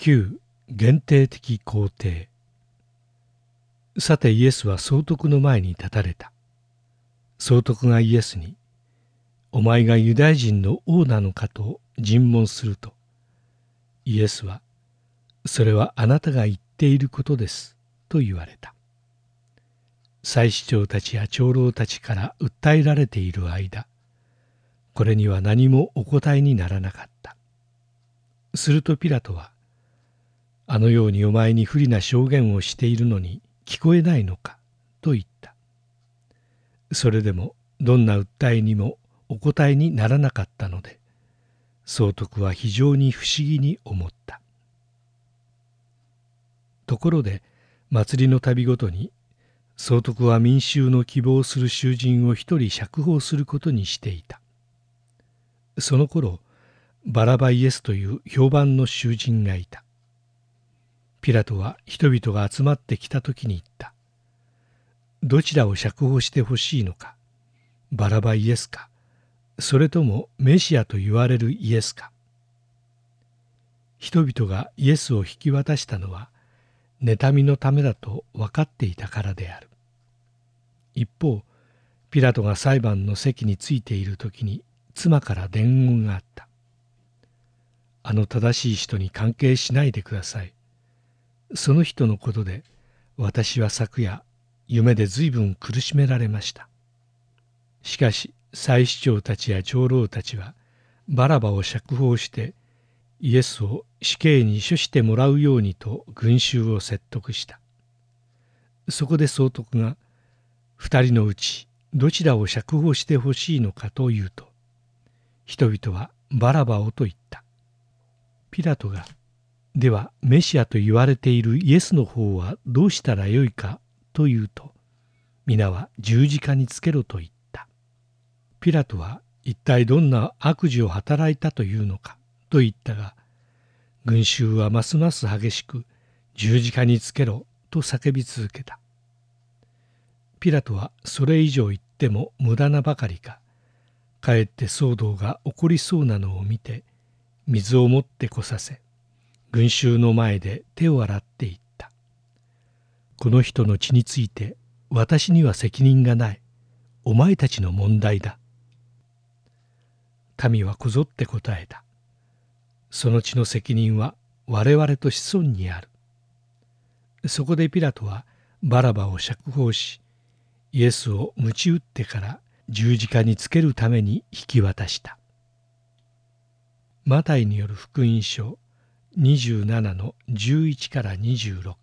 9限定的肯定。さてイエスは総督の前に立たれた。総督がイエスに、お前がユダヤ人の王なのかと尋問すると、イエスは、それはあなたが言っていることですと言われた。祭司長たちや長老たちから訴えられている間、これには何もお答えにならなかった。するとピラトは、あのようにお前に不利な証言をしているのに聞こえないのかと言った。それでもどんな訴えにもお答えにならなかったので、総督は非常に不思議に思った。ところで祭りの度ごとに総督は民衆の希望する囚人を一人釈放することにしていた。その頃バラバイエスという評判の囚人がいた。ピラトは人々が集まってきた時に言った。どちらを釈放してほしいのか、バラバイエスか、それともメシアと言われるイエスか。人々がイエスを引き渡したのは妬みのためだと分かっていたからである。一方、ピラトが裁判の席についている時に妻から伝言があった。あの正しい人に関係しないでください。その人のことで私は昨夜夢で随分苦しめられました。しかし祭司長たちや長老たちはバラバを釈放してイエスを死刑に処してもらうようにと群衆を説得した。そこで総督が二人のうちどちらを釈放してほしいのかと言うと、人々はバラバをと言った。ピラトがではメシアと言われているイエスの方はどうしたらよいかと言うと、皆は十字架につけろと言った。ピラトは一体どんな悪事を働いたというのかと言ったが、群衆はますます激しく十字架につけろと叫び続けた。ピラトはそれ以上言っても無駄なばかりか、かえって騒動が起こりそうなのを見て水を持ってこさせ、群衆の前で手を洗って言った。この人の血について私には責任がない。お前たちの問題だ。民はこぞって答えた。その血の責任は我々と子孫にある。そこでピラトはバラバを釈放し、イエスを鞭打ってから十字架につけるために引き渡した。マタイによる福音書27の11から26。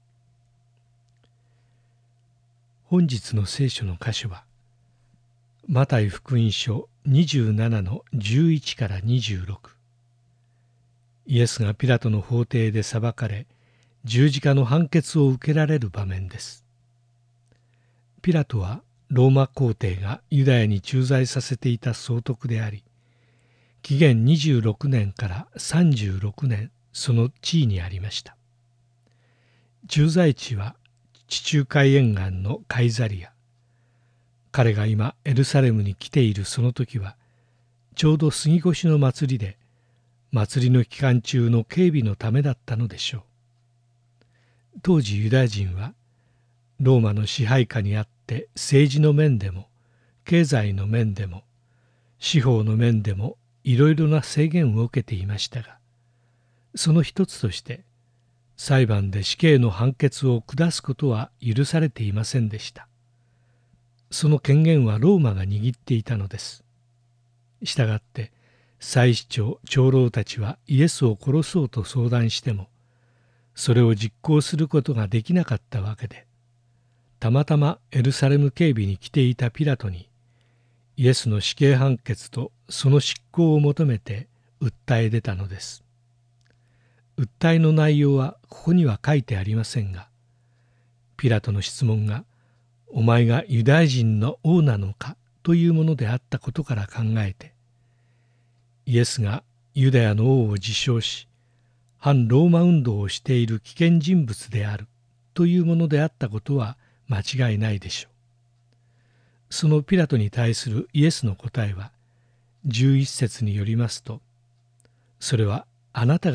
本日の聖書の箇所はマタイ福音書27の11から26。イエスがピラトの法廷で裁かれ、十字架の判決を受けられる場面です。ピラトはローマ皇帝がユダヤに駐在させていた総督であり、紀元26年から36年その地位にありました。駐在地は地中海沿岸のカイザリア。彼が今エルサレムに来ているその時は、ちょうど杉越の祭りで、祭りの期間中の警備のためだったのでしょう。当時ユダヤ人はローマの支配下にあって政治の面でも経済の面でも司法の面でもいろいろな制限を受けていましたが、その一つとして裁判で死刑の判決を下すことは許されていませんでした。その権限はローマが握っていたのです。したがって祭司長長老たちはイエスを殺そうと相談しても、それを実行することができなかったわけで、たまたまエルサレム警備に来ていたピラトにイエスの死刑判決とその執行を求めて訴え出たのです。訴えの内容はここには書いてありませんが、ピラトの質問がお前がユダヤ人の王なのかというものであったことから考えて、イエスがユダヤの王を自称し反ローマ運動をしている危険人物であるというものであったことは間違いないでしょう。そのピラトに対するイエスの答えは11節によりますと、それはあなたが言って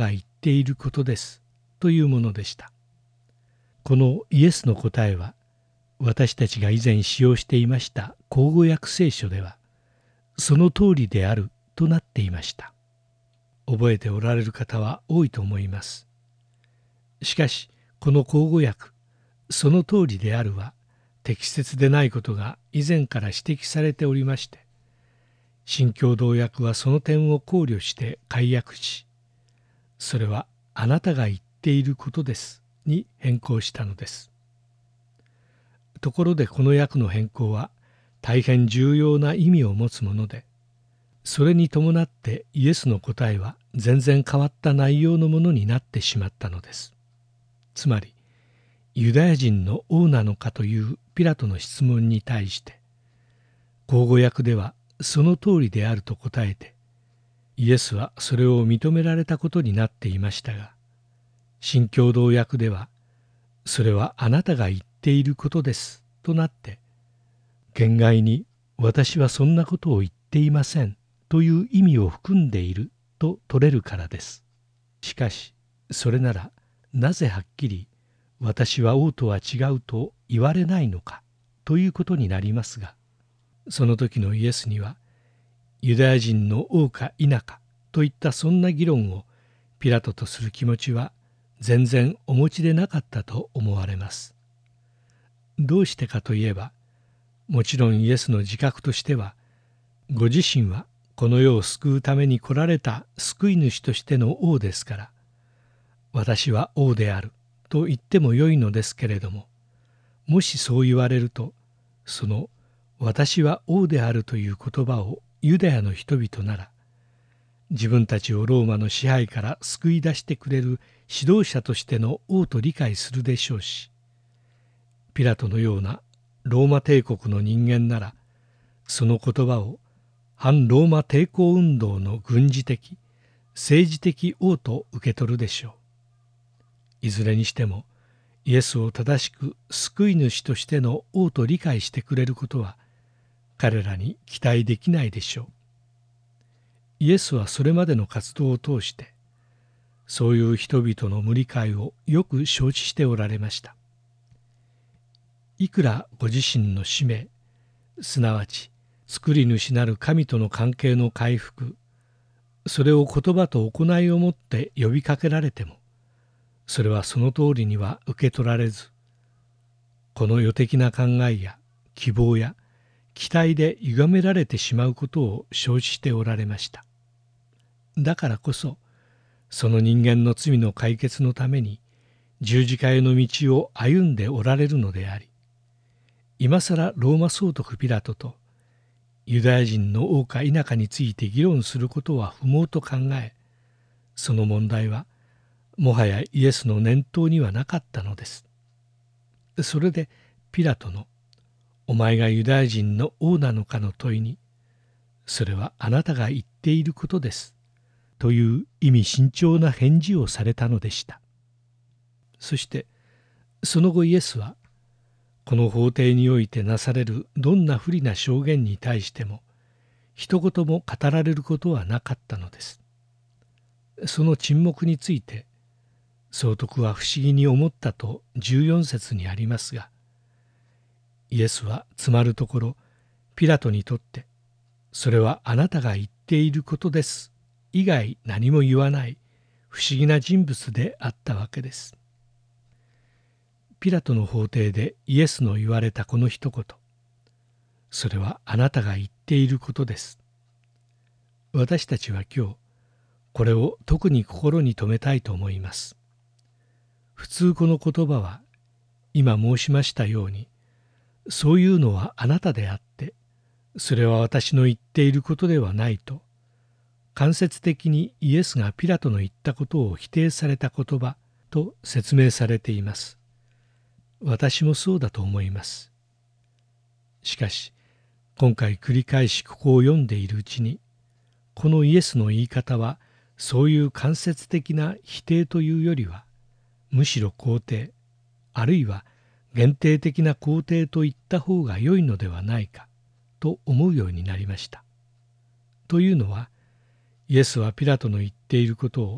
っていることですというものでした。このイエスの答えは、私たちが以前使用していました口語訳聖書では、その通りであるとなっていました。覚えておられる方は多いと思います。しかし、この口語訳、その通りであるは、適切でないことが以前から指摘されておりまして、新共同訳はその点を考慮して改訳し、それはあなたが言っていることですに変更したのです。ところでこの訳の変更は大変重要な意味を持つもので、それに伴ってイエスの答えは全然変わった内容のものになってしまったのです。つまり、ユダヤ人の王なのかというピラトの質問に対して、口語訳ではその通りであると答えて、イエスはそれを認められたことになっていましたが、新共同訳では、それはあなたが言っていることですとなって、言外に私はそんなことを言っていませんという意味を含んでいると取れるからです。しかし、それならなぜはっきり私は王とは違うと言われないのかということになりますが、その時のイエスには、ユダヤ人の王か否かといったそんな議論をピラトとする気持ちは全然お持ちでなかったと思われます。どうしてかといえば、もちろんイエスの自覚としては、ご自身はこの世を救うために来られた救い主としての王ですから、私は王であると言ってもよいのですけれども、もしそう言われると、その私は王であるという言葉をユダヤの人々なら、自分たちをローマの支配から救い出してくれる指導者としての王と理解するでしょうし、ピラトのようなローマ帝国の人間なら、その言葉を反ローマ抵抗運動の軍事的、政治的王と受け取るでしょう。いずれにしても、イエスを正しく救い主としての王と理解してくれることは、彼らに期待できないでしょう。イエスはそれまでの活動を通して、そういう人々の無理解をよく承知しておられました。いくらご自身の使命、すなわち作り主なる神との関係の回復、それを言葉と行いをもって呼びかけられても、それはその通りには受け取られず、この世的な考えや希望や期待で歪められてしまうことを承知しておられました。だからこそ、その人間の罪の解決のために十字架への道を歩んでおられるのであり、今更ローマ総督ピラトとユダヤ人の王か否かについて議論することは不毛と考え、その問題はもはやイエスの念頭にはなかったのです。それでピラトの「お前がユダヤ人の王なのか」の問いに、それはあなたが言っていることですという意味深長な返事をされたのでした。そしてその後イエスは、この法廷においてなされるどんな不利な証言に対しても一言も語られることはなかったのです。その沈黙について総督は不思議に思ったと14節にありますが、イエスはつまるところピラトにとってそれはあなたが言っていることです以外何も言わない不思議な人物であったわけです。ピラトの法廷でイエスの言われたこの一言、それはあなたが言っていることです。私たちは今日これを特に心に留めたいと思います。普通この言葉は今申しましたように、そういうのはあなたであって、それは私の言っていることではないと、間接的にイエスがピラトの言ったことを否定された言葉と説明されています。私もそうだと思います。しかし、今回繰り返しここを読んでいるうちに、このイエスの言い方はそういう間接的な否定というよりは、むしろ肯定、あるいは限定的な肯定と言った方が良いのではないかと思うようになりました。というのは、イエスはピラトの言っていることを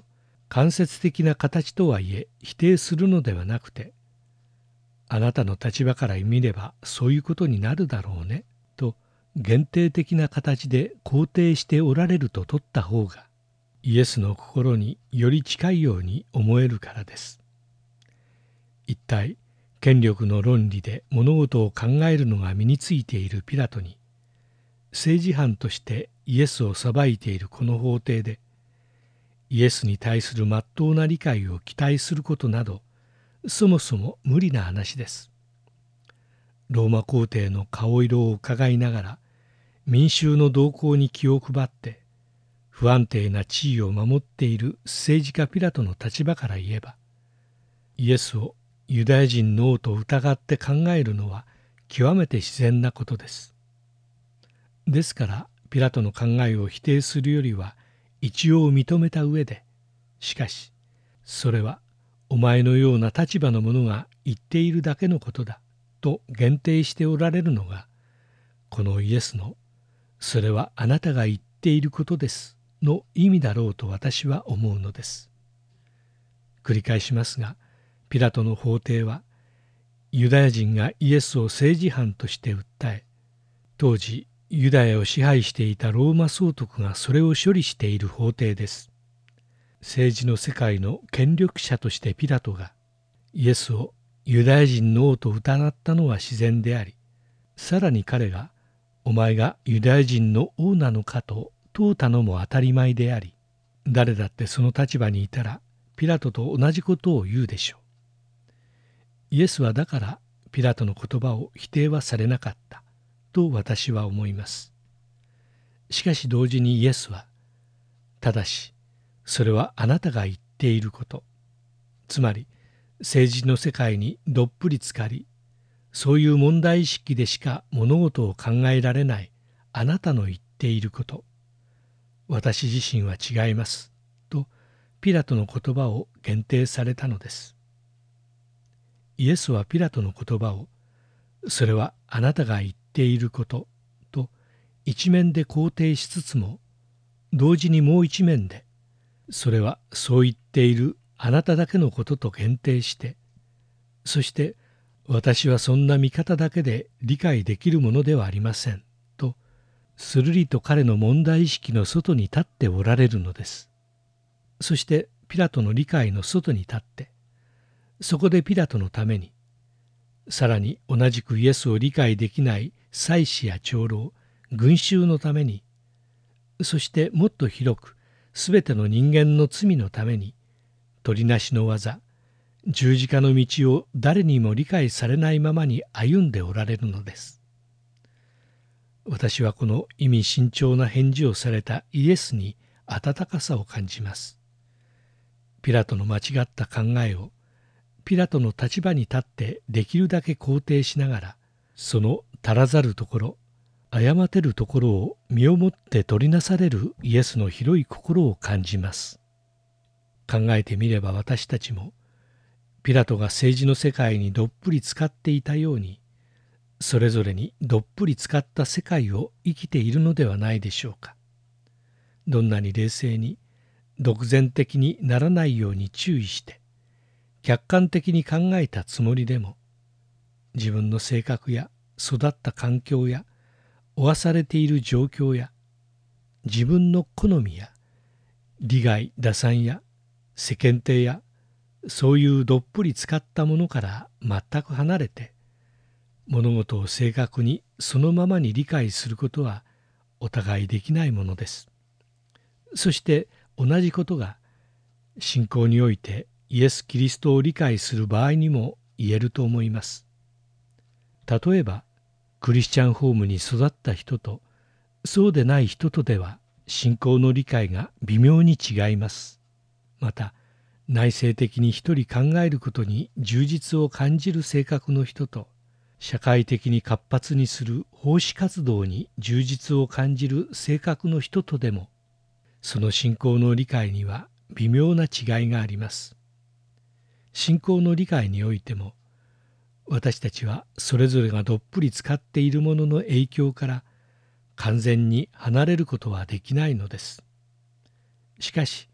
間接的な形とはいえ否定するのではなくて、あなたの立場から見ればそういうことになるだろうねと限定的な形で肯定しておられると取った方がイエスの心により近いように思えるからです。一体権力の論理で物事を考えるのが身についているピラトに、政治犯としてイエスを裁いているこの法廷でイエスに対する真っ当な理解を期待することなどそもそも無理な話です。ローマ皇帝の顔色を伺いながら民衆の動向に気を配って不安定な地位を守っている政治家ピラトの立場から言えば、イエスをユダヤ人の王と疑って考えるのは極めて自然なことです。ですからピラトの考えを否定するよりは一応認めた上で、しかしそれはお前のような立場の者が言っているだけのことだと限定しておられるのが、このイエスのそれはあなたが言っていることですの意味だろうと私は思うのです。繰り返しますが、ピラトの法廷はユダヤ人がイエスを政治犯として訴え、当時ユダヤを支配していたローマ総督がそれを処理している法廷です。政治の世界の権力者としてピラトがイエスをユダヤ人の王と疑ったのは自然であり、さらに彼がお前がユダヤ人の王なのかと問うたのも当たり前であり、誰だってその立場にいたらピラトと同じことを言うでしょう。イエスはだからピラトの言葉を否定はされなかったと私は思います。しかし同時にイエスは、ただしそれはあなたが言っていること、つまり政治の世界にどっぷり浸かり、そういう問題意識でしか物事を考えられないあなたの言っていること、私自身は違いますとピラトの言葉を限定されたのです。イエスはピラトの言葉を、それはあなたが言っていることと一面で肯定しつつも、同時にもう一面で、それはそう言っているあなただけのことと限定して、そして私はそんな見方だけで理解できるものではありませんと、するりと彼の問題意識の外に立っておられるのです。そしてピラトの理解の外に立って、そこでピラトのために、さらに同じくイエスを理解できない祭司や長老、群衆のために、そしてもっと広くすべての人間の罪のために、取りなしの技、十字架の道を誰にも理解されないままに歩んでおられるのです。私はこの意味深長な返事をされたイエスに温かさを感じます。ピラトの間違った考えをピラトの立場に立ってできるだけ肯定しながら、その足らざるところ、誤てるところを身をもって取りなされるイエスの広い心を感じます。考えてみれば私たちも、ピラトが政治の世界にどっぷり浸かっていたように、それぞれにどっぷり浸かった世界を生きているのではないでしょうか。どんなに冷静に、独善的にならないように注意して、客観的に考えたつもりでも、自分の性格や育った環境や負わされている状況や自分の好みや利害打算や世間体やそういうどっぷり使ったものから全く離れて物事を正確にそのままに理解することはお互いできないものです。そして同じことが信仰においてイエス・キリストを理解する場合にも言えると思います。例えばクリスチャンホームに育った人とそうでない人とでは信仰の理解が微妙に違います。また内省的に一人考えることに充実を感じる性格の人と社会的に活発にする奉仕活動に充実を感じる性格の人とでもその信仰の理解には微妙な違いがあります。信仰の理解においても私たちはそれぞれがどっぷり使っているものの影響から完全に離れることはできないのです。しかし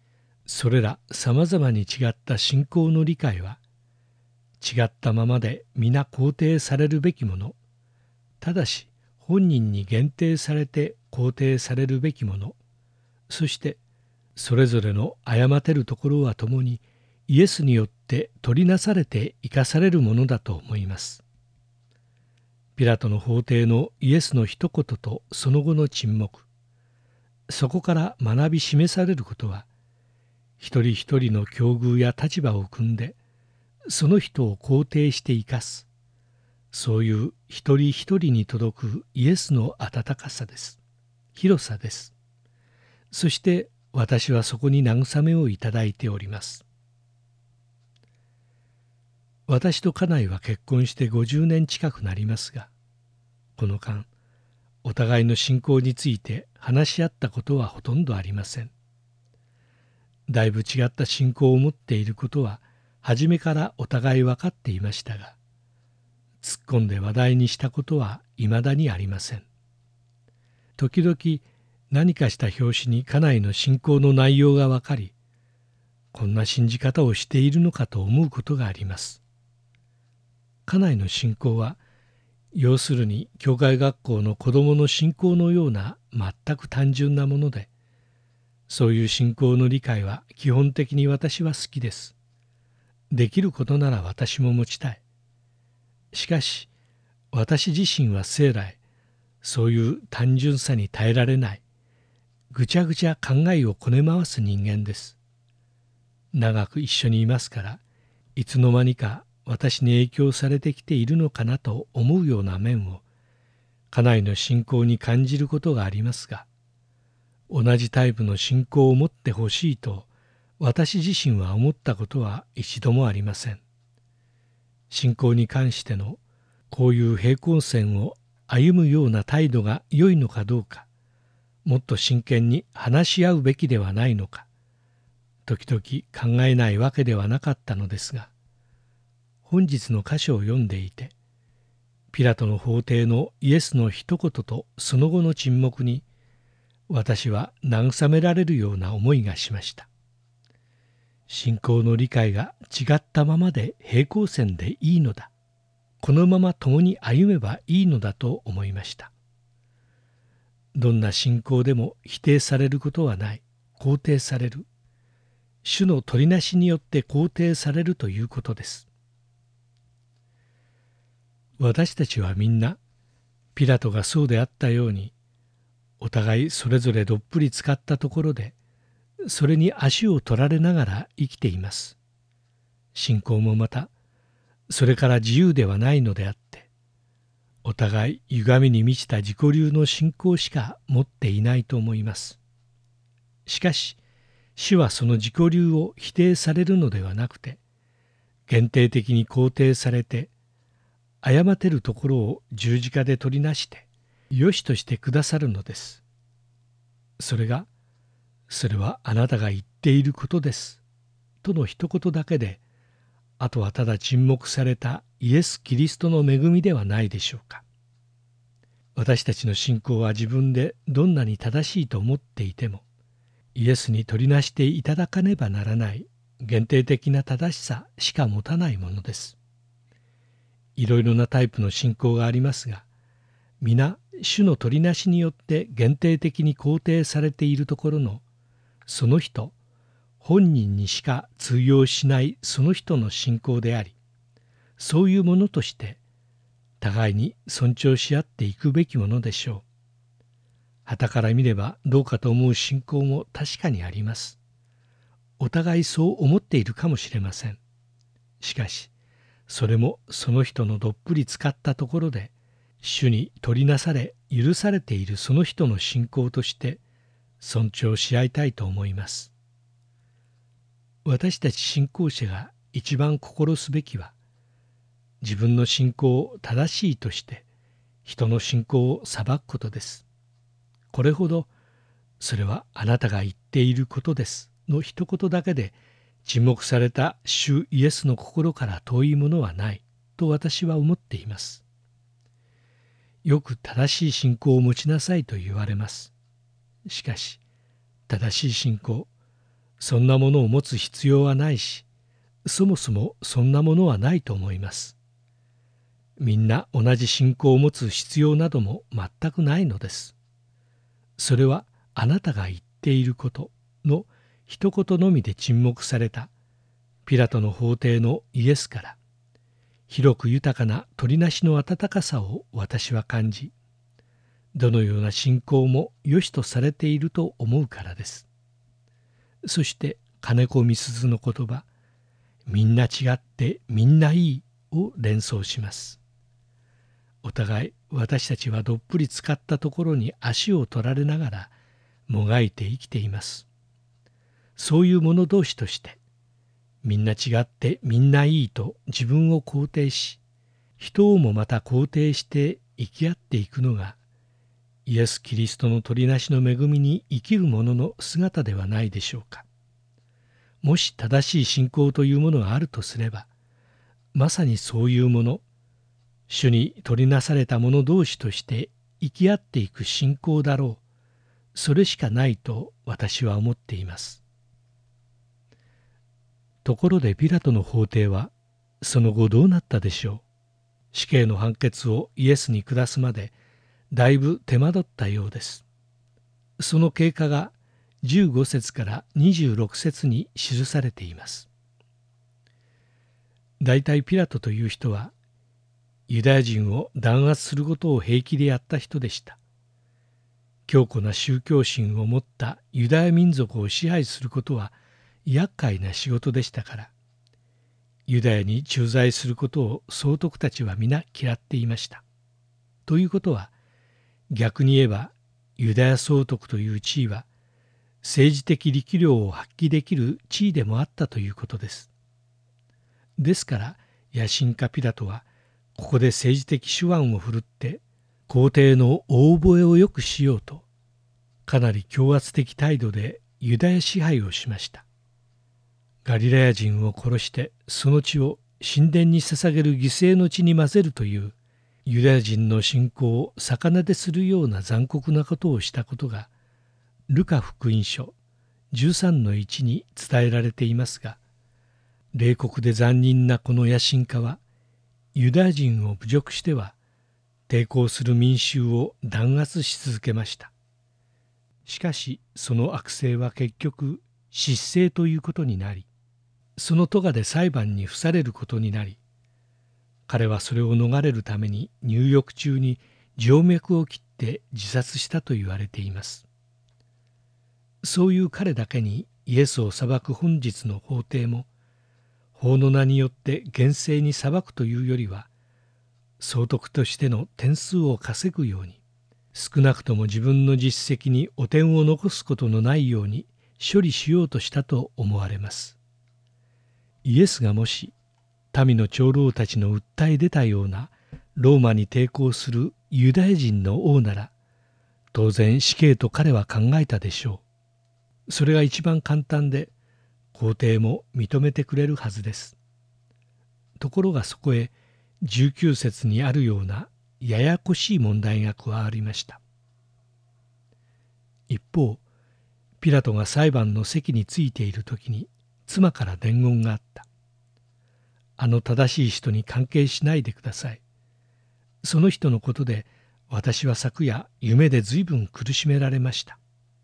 それらさまざまに違った信仰の理解は、違ったままで皆肯定されるべきもの、ただし本人に限定されて肯定されるべきもの、そしてそれぞれの誤ってるところはともにイエスによって取りなされて生かされるものだと思います。ピラトの法廷のイエスの一言とその後の沈黙、そこから学び示されることは、一人一人の境遇や立場を組んでその人を肯定して生かす、そういう一人一人に届くイエスの温かさです。広さです。そして私はそこに慰めをいただいております。私と家内は結婚して50年近くなりますが、この間お互いの信仰について話し合ったことはほとんどありません。だいぶ違った信仰を持っていることは初めからお互い分かっていましたが、突っ込んで話題にしたことはいまだにありません。時々何かした拍子に家内の信仰の内容が分かり、こんな信じ方をしているのかと思うことがあります。家内の信仰は、要するに教会学校の子どもの信仰のような全く単純なもので、そういう信仰の理解は基本的に私は好きです。できることなら私も持ちたい。しかし私自身は生来そういう単純さに耐えられない、ぐちゃぐちゃ考えをこね回す人間です。長く一緒にいますから、いつの間にか私に影響されてきているのかなと思うような面を家内の信仰に感じることがありますが、同じタイプの信仰を持ってほしいと私自身は思ったことは一度もありません。信仰に関してのこういう平行線を歩むような態度が良いのかどうか、もっと真剣に話し合うべきではないのか、時々考えないわけではなかったのですが、本日の箇所を読んでいて、ピラトの法廷のイエスの一言とその後の沈黙に、私は慰められるような思いがしました。信仰の理解が違ったままで平行線でいいのだ。このまま共に歩めばいいのだと思いました。どんな信仰でも否定されることはない。肯定される。主の取りなしによって肯定されるということです。私たちはみんな、ピラトがそうであったように、お互いそれぞれどっぷり使ったところで、それに足を取られながら生きています。信仰もまた、それから自由ではないのであって、お互い歪みに満ちた自己流の信仰しか持っていないと思います。しかし、主はその自己流を否定されるのではなくて、限定的に肯定されて、誤ってるところを十字架で取りなして、良しとしてくださるのです。それはあなたが言っていることです。との一言だけで、あとはただ沈黙されたイエス・キリストの恵みではないでしょうか。私たちの信仰は自分でどんなに正しいと思っていても、イエスに取りなしていただかねばならない限定的な正しさしか持たないものです。いろいろなタイプの信仰がありますが、皆主の取りなしによって限定的に肯定されているところの、その人本人にしか通用しないその人の信仰であり、そういうものとして互いに尊重し合っていくべきものでしょう。傍から見ればどうかと思う信仰も確かにあります。お互いそう思っているかもしれません。しかし、それもその人のどっぷり使ったところで、主に取りなされ許されているその人の信仰として尊重し合いたいと思います。私たち信仰者が一番心すべきは、自分の信仰を正しいとして人の信仰を裁くことです。これほど、それはあなたが言っていることですの一言だけで沈黙された主イエスの心から遠いものはないと私は思っています。よく正しい信仰を持ちなさいと言われます。しかし、正しい信仰、 そんなものを持つ必要はないし、そもそもそんなものはないと思います。みんな同じ信仰を持つ必要なども全くないのです。それはあなたが言っていることの一言のみで沈黙されたピラトの法廷のイエスから広く豊かな取りなしの温かさを私は感じ、どのような信仰も良しとされていると思うからです。そして金子みすずの言葉、みんな違ってみんないいを連想します。お互い私たちはどっぷり浸かったところに足を取られながらもがいて生きています。そういう者同士としてみんな違ってみんないいと自分を肯定し、人をもまた肯定して生き合っていくのがイエス・キリストの取りなしの恵みに生きる者の姿ではないでしょうか。もし正しい信仰というものがあるとすれば、まさにそういうもの、主に取りなされた者同士として生き合っていく信仰だろう。それしかないと私は思っています。ところでピラトの法廷はその後どうなったでしょう。死刑の判決をイエスに下すまでだいぶ手間取ったようです。その経過が15節から26節に記されています。だいたいピラトという人はユダヤ人を弾圧することを平気でやった人でした。強固な宗教心を持ったユダヤ民族を支配することは厄介な仕事でしたから、ユダヤに駐在することを総督たちは皆嫌っていました。ということは、逆に言えばユダヤ総督という地位は政治的力量を発揮できる地位でもあったということです。ですから野心家ピラトはここで政治的手腕を振るって皇帝の大覚えをよくしようとかなり強圧的態度でユダヤ支配をしました。ガリラヤ人を殺してその血を神殿に捧げる犠牲の血に混ぜるというユダヤ人の信仰を逆なでするような残酷なことをしたことがルカ福音書13の1に伝えられていますが、冷酷で残忍なこの野心家はユダヤ人を侮辱しては抵抗する民衆を弾圧し続けました。しかしその悪性は結局失政ということになり、その咎で裁判に付されることになり、彼はそれを逃れるために入獄中に静脈を切って自殺したと言われています。そういう彼だけにイエスを裁く本日の法廷も、法の名によって厳正に裁くというよりは、総督としての点数を稼ぐように、少なくとも自分の実績に汚点を残すことのないように処理しようとしたと思われます。イエスがもし民の長老たちの訴え出たようなローマに抵抗するユダヤ人の王なら、当然死刑と彼は考えたでしょう。それが一番簡単で、皇帝も認めてくれるはずです。ところがそこへ19節にあるようなややこしい問題が加わりました。一方、ピラトが裁判の席についている時に妻から伝言があった。あの正しい人に関係しないでください。その人のことで私は昨夜夢で随分苦しめられました。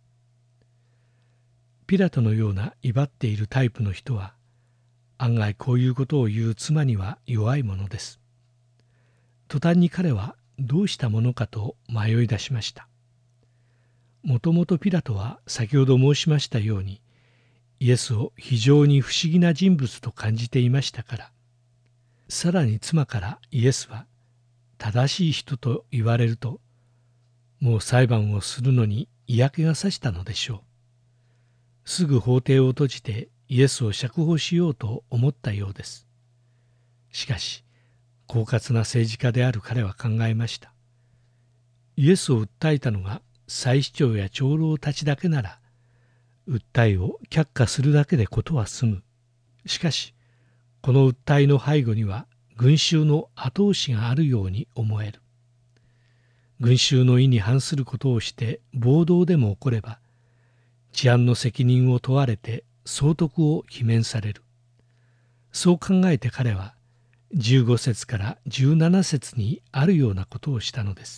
ピラトのような威張っているタイプの人は案外こういうことを言う妻には弱いものです。途端に彼はどうしたものかと迷い出しました。もともとピラトは先ほど申しましたようにイエスを非常に不思議な人物と感じていましたから、さらに妻からイエスは正しい人と言われると、もう裁判をするのに嫌気がさしたのでしょう。すぐ法廷を閉じてイエスを釈放しようと思ったようです。しかし狡猾な政治家である彼は考えました。イエスを訴えたのが祭司長や長老たちだけなら、訴えを却下するだけで事は済む。しかしこの訴えの背後には群衆の後押しがあるように思える。群衆の意に反することをして暴動でも起これば、治安の責任を問われて総督を罷免される。そう考えて彼は15節から17節にあるようなことをしたのです。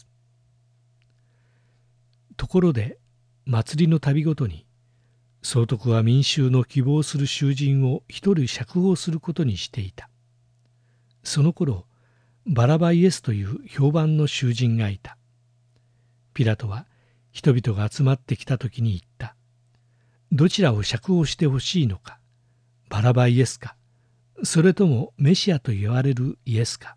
ところで祭りの度ごとに総督は民衆の希望する囚人を一人釈放することにしていた。その頃バラバイエスという評判の囚人がいた。ピラトは人々が集まってきた時に言った。どちらを釈放してほしいのか、バラバイエスか、それともメシアと言われるイエスか。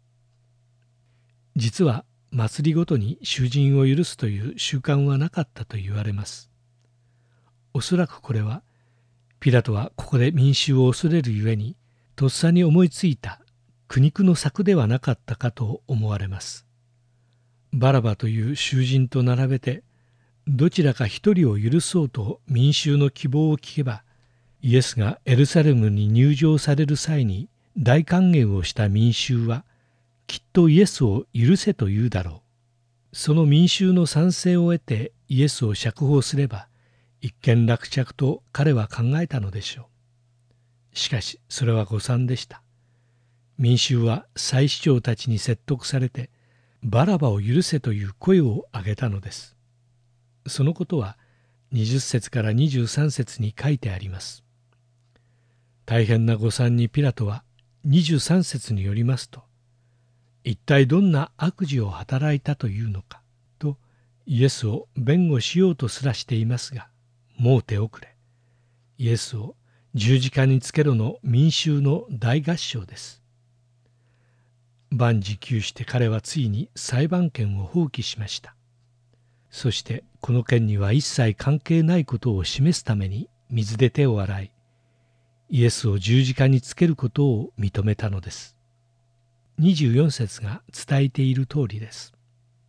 実は祭りごとに囚人を許すという習慣はなかったと言われます。おそらくこれはピラトはここで民衆を恐れるゆえにとっさに思いついた苦肉の策ではなかったかと思われます。バラバという囚人と並べてどちらか一人を許そうと民衆の希望を聞けば、イエスがエルサレムに入場される際に大歓迎をした民衆はきっとイエスを許せと言うだろう。その民衆の賛成を得てイエスを釈放すれば一件落着と彼は考えたのでしょう。しかしそれは誤算でした。民衆は祭司長たちに説得されてバラバを許せという声を上げたのです。そのことは20節から23節に書いてあります。大変な誤算にピラトは23節によりますと、一体どんな悪事を働いたというのかとイエスを弁護しようとすらしていますが、もう手遅れ。イエスを十字架につけろの民衆の大合唱です。万事休して彼はついに裁判権を放棄しました。そしてこの件には一切関係ないことを示すために水で手を洗い、イエスを十字架につけることを認めたのです。24節が伝えている通りです。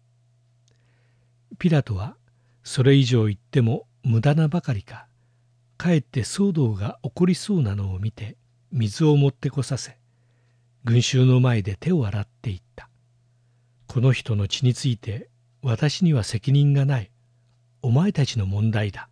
ピラトはそれ以上言っても無駄なばかりか、かえって騒動が起こりそうなのを見て水を持ってこさせ、群衆の前で手を洗っていった。この人の血について私には責任がない。お前たちの問題だ。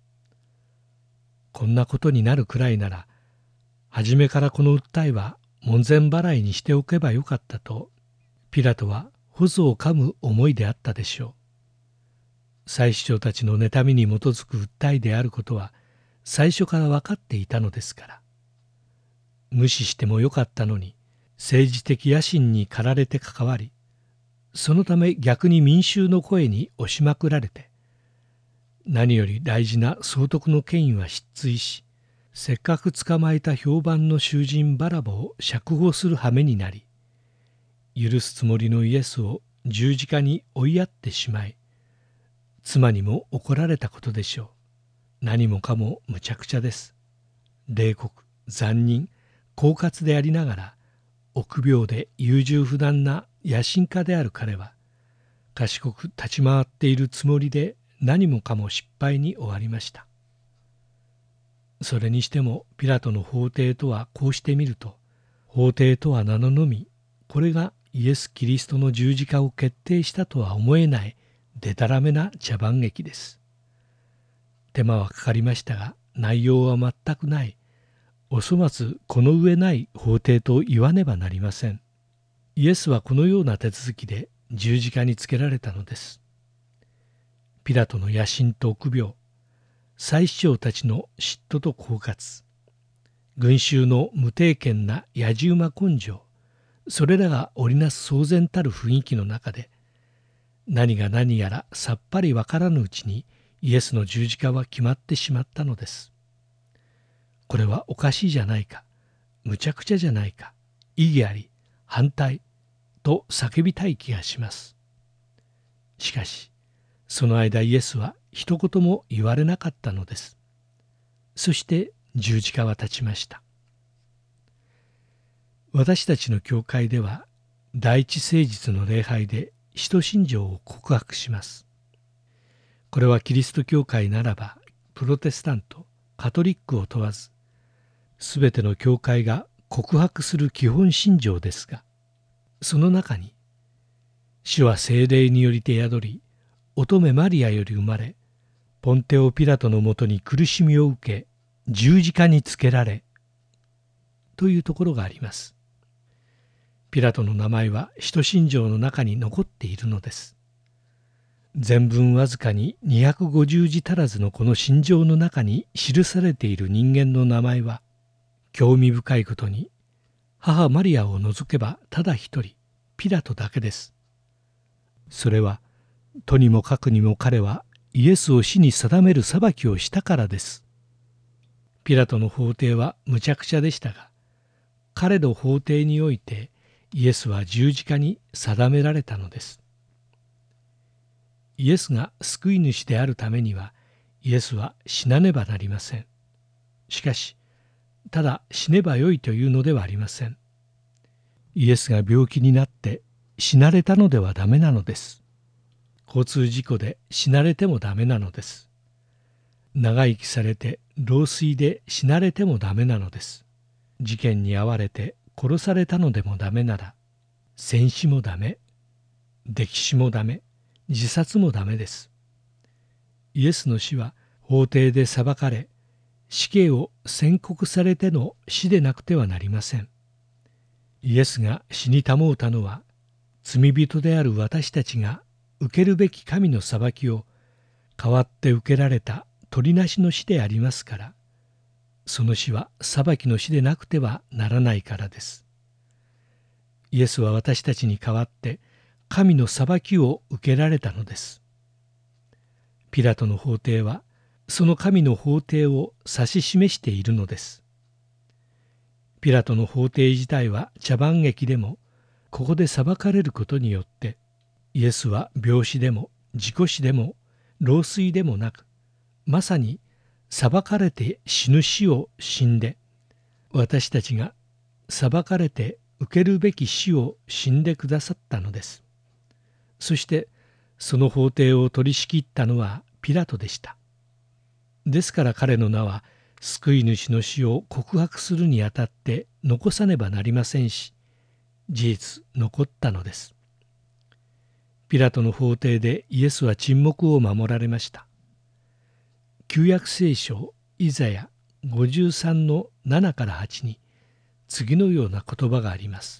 こんなことになるくらいなら、初めからこの訴えは門前払いにしておけばよかったと、ピラトは臍を噛む思いであったでしょう。祭司長たちの妬みに基づく訴えであることは最初から分かっていたのですから。無視してもよかったのに、政治的野心に駆られて関わり、そのため逆に民衆の声に押しまくられて、何より大事な総督の権威は失墜し、せっかく捕まえた評判の囚人バラバを釈放する羽目になり、許すつもりのイエスを十字架に追いやってしまい、妻にも怒られたことでしょう。何もかもむちゃくちゃです。冷酷、残忍、狡猾でありながら、臆病で優柔不断な野心家である彼は、賢く立ち回っているつもりで何もかも失敗に終わりました。それにしてもピラトの法廷とはこうしてみると、法廷とは名ののみ、これがイエス・キリストの十字架を決定したとは思えないでたらめな茶番劇です。手間はかかりましたが、内容は全くない、お粗末この上ない法廷と言わねばなりません。イエスはこのような手続きで十字架につけられたのです。ピラトの野心と臆病、祭司長たちの嫉妬と狡猾、群衆の無定見な野じ馬根性、それらが織りなす騒然たる雰囲気の中で、何が何やらさっぱりわからぬうちにイエスの十字架は決まってしまったのです。これはおかしいじゃないか、むちゃくちゃじゃないか、異議あり、反対と叫びたい気がします。しかし、その間イエスは一言も言われなかったのです。そして十字架は立ちました。私たちの教会では、第一聖日の礼拝で使徒信条を告白します。これはキリスト教会ならば、プロテスタント、カトリックを問わず、すべての教会が告白する基本信条ですが、その中に、主は聖霊によりて宿り、乙女マリアより生まれ、ポンテオ・ピラトのもとに苦しみを受け、 十字架につけられというところがあります。ピラトの名前は使徒信条の中に残っているのです。全文わずかに250字足らずのこの信条の中に記されている人間の名前は、興味深いことに母マリアを除けばただ一人ピラトだけです。それはとにもかくにも彼はイエスを死に定める裁きをしたからです。ピラトの法廷は無茶苦茶でしたが、彼の法廷においてイエスは十字架に定められたのです。イエスが救い主であるためにはイエスは死なねばなりません。しかし、ただ死ねばよいというのではありません。イエスが病気になって死なれたのではダメなのです。交通事故で死なれてもダメなのです。長生きされて老衰で死なれてもダメなのです。事件に遭われて殺されたのでもダメなら、戦死もダメ、溺死もダメ、自殺もダメです。イエスの死は法廷で裁かれ、死刑を宣告されての死でなくてはなりません。イエスが死にたもうたのは、罪人である私たちが受けるべき神の裁きを代わって受けられた取りなしの死でありますから、その死は裁きの死でなくてはならないからです。イエスは私たちに代わって神の裁きを受けられたのです。ピラトの法廷はその神の法廷を指し示しているのです。ピラトの法廷自体は茶番劇でも、ここで裁かれることによってイエスは病死でも事故死でも老衰でもなく、まさに裁かれて死ぬ死を死んで、私たちが裁かれて受けるべき死を死んでくださったのです。そしてその法廷を取り仕切ったのはピラトでした。ですから彼の名は救い主の死を告白するにあたって残さねばなりませんし、事実残ったのです。ピラトの法廷でイエスは沈黙を守られました。旧約聖書イザヤ53の7から8に次のような言葉があります。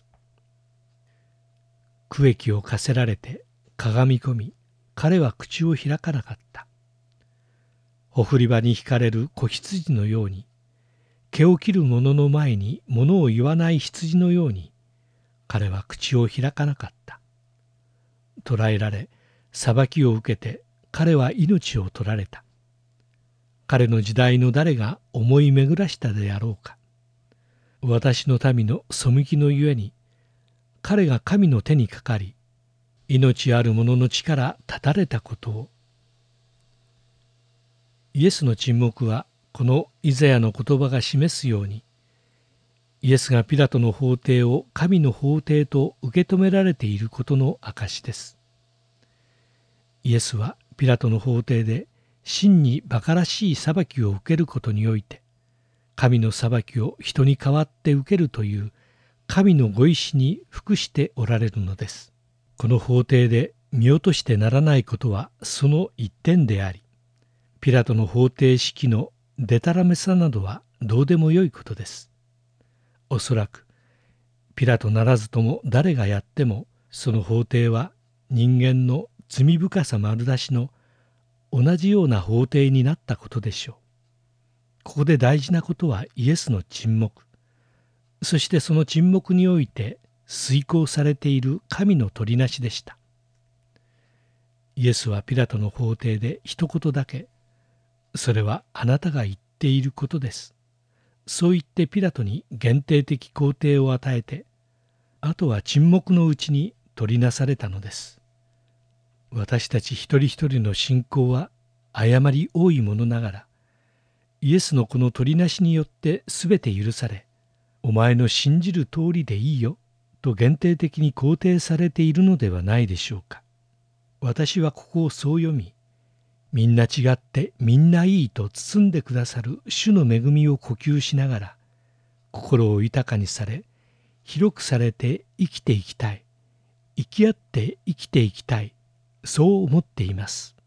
苦役を課せられてかがみ込み、彼は口を開かなかった。ほふり場に引かれる子羊のように、毛を切る者の前に物を言わない羊のように、彼は口を開かなかった。捕らえられ、裁きを受けて彼は命を取られた。彼の時代の誰が思い巡らしたであろうか。私の民の背きのゆえに、彼が神の手にかかり、命ある者の地から断たれたことを。イエスの沈黙はこのイザヤの言葉が示すように、イエスがピラトの法廷を神の法廷と受け止められていることの証です。イエスはピラトの法廷で真に馬鹿らしい裁きを受けることにおいて、神の裁きを人に代わって受けるという神のご意志に服しておられるのです。この法廷で見落としてならないことはその一点であり、ピラトの法廷式のでたらめさなどはどうでもよいことです。おそらくピラトならずとも誰がやっても、その法廷は人間の罪深さ丸出しの同じような法廷になったことでしょう。ここで大事なことはイエスの沈黙、そしてその沈黙において遂行されている神の取りなしでした。イエスはピラトの法廷で一言だけ、それはあなたが言っていることです。そう言ってピラトに限定的肯定を与えて、あとは沈黙のうちに取りなされたのです。私たち一人一人の信仰は誤り多いものながら、イエスのこの取りなしによってすべて許され、お前の信じる通りでいいよと限定的に肯定されているのではないでしょうか。私はここをそう読み、みんな違ってみんないいと包んでくださる主の恵みを呼吸しながら、心を豊かにされ、広くされて生きていきたい、生き合って生きていきたい、そう思っています。